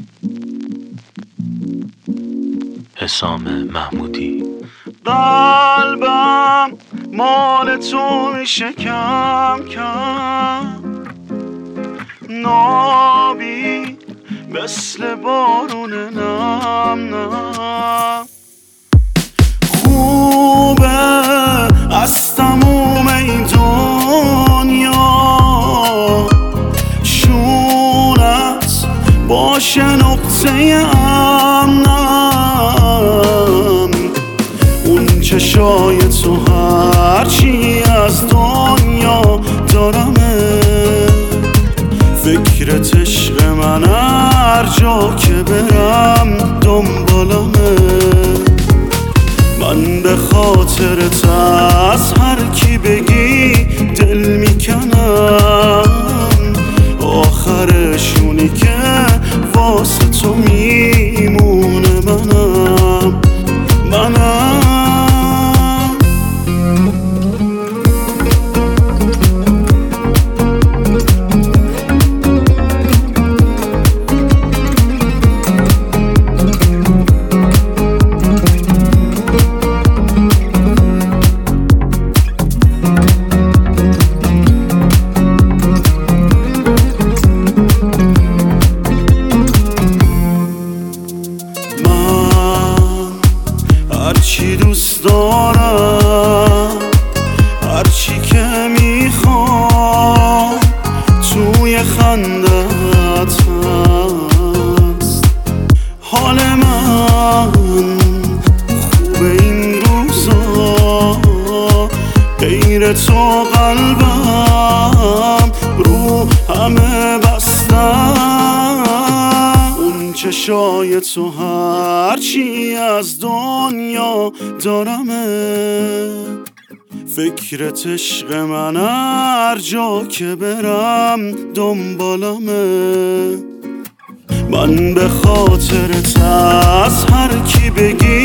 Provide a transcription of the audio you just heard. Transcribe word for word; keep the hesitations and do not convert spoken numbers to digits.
حسام محمودی. قلبم مال تو میشه کم کم، نابی مثل بارون نم نم. خوبه از تموم این دنیا شونت باشه نقطه امنم. اون چشای تو هرچی از دنیا دارمه، فکرت عشق من هر جا که برم دنبالمه. من به خاطرت از هر کی بگی دل میکنم، آخرشونی که واسه تو میمونه منم منم. هرچی دوست دارم، هرچی که میخوام توی خندت هست. حال من خوبه این روزا، غیر تو قلبم رو همه بستم. اون چشای تو هرچی از دنیا دارمه، فکرت عشق من هر جا که برم دنبالمه. من به خاطرت از هر کی بگی